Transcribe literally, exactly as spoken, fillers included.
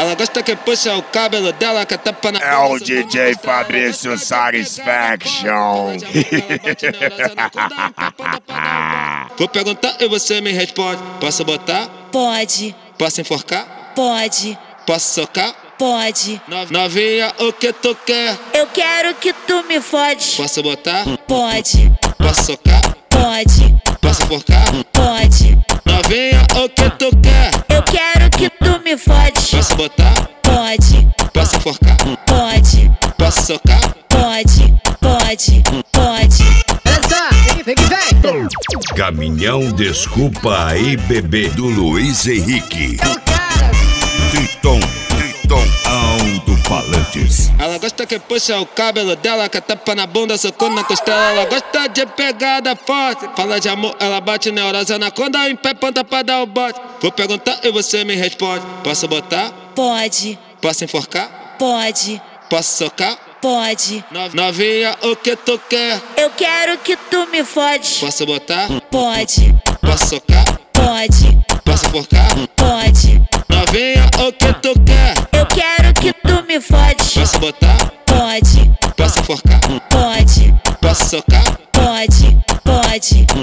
Ela gosta que puxa o cabelo dela, que tapa na... É o D J Fabrício Satisfaction. Vou perguntar e você me responde. Posso botar? Pode. Posso enforcar? Pode. Posso socar? Pode. No- Novinha, o que tu quer? Eu quero que tu me fodes. Posso botar? Pode. Posso socar? Pode. Posso enforcar? Pode. Novinha, o que tu quer? Eu quero que tu me fodes. Posso botar? Pode. Posso enforcar? Pode. Posso socar? Pode. Pode. Pode. Olha só, vem que vem. Caminhão Desculpa aí, bebê, do Luiz Henrique. Triton, Triton, alto-falantes. Ela gosta que puxa o cabelo dela, que tapa na bunda, socando na costela. Ela gosta de pegada forte. Fala de amor, ela bate neurosa na conda, em pé, ponta pra dar o bote. Vou perguntar e você me responde. Posso botar? Pode. Posso enforcar? Pode. Posso socar? Pode. No- Novinha, o que tu quer? Eu quero que tu me fodes. Posso botar? Pode. Posso socar? Pode. Posso enforcar? Pode. Novinha, o que tu quer? Eu quero que tu me fodes. Posso botar? Pode. Posso enforcar? Pode. Posso socar? Pode. Pode.